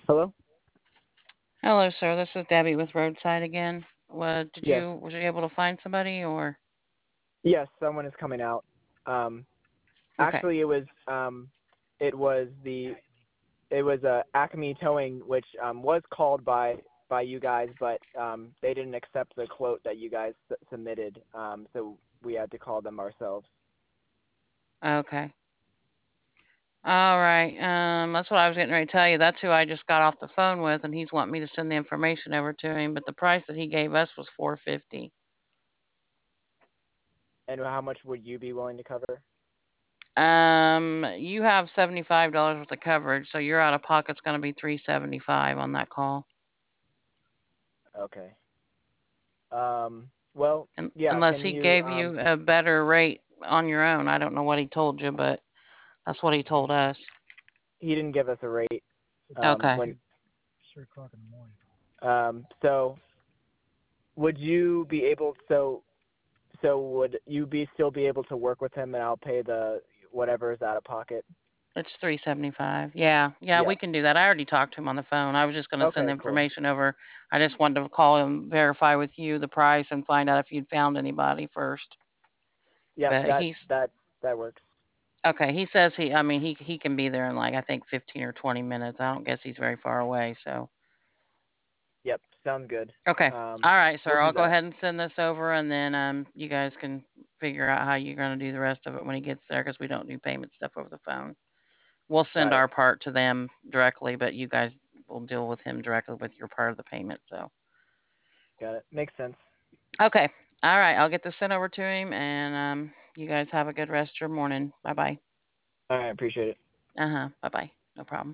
Hello? Hello, sir. This is Debbie with Roadside again. What did Yes. you was you able to find somebody or Yes, someone is coming out. Um, okay. actually, it was Acme Towing, which was called by you guys, but they didn't accept the quote that you guys submitted. So we had to call them ourselves. Okay. All right. That's what I was getting ready to tell you. That's who I just got off the phone with, and he's wanting me to send the information over to him. But the price that he gave us was 450. And how much would you be willing to cover? You have $75 worth of coverage, so your out of pocket's going to be 375 on that call. Okay. Well, And yeah. unless Can he you? gave you a better rate on your own, I don't know what he told you, but that's what he told us. He didn't give us a rate. Okay. When. So would you be able? So would you be still be able to work with him, and I'll pay the whatever is out of pocket? It's 375. Yeah, yeah, Yeah. we can do that. I already talked to him on the phone. I was just going to send the Okay. Cool. information over. I just wanted to call him, verify with you the price, and find out if you'd found anybody first. Yep. But he's That works. okay. He says I mean, he can be there in like I think 15 or 20 minutes. I don't guess he's very far away. So Yep. Sounds good. okay, all right, We'll sir. do I'll go that. ahead and send this over, and then you guys can figure out how you're going to do the rest of it when he gets there, because we don't do payment stuff over the phone. We'll send Got it. our part to them directly, but you guys will deal with him directly with your part of the payment. So, Got it. Makes sense. okay. All right. I'll get this sent over to him, and you guys have a good rest of your morning. Bye bye. All right. Appreciate it. Uh huh. Bye bye. No problem.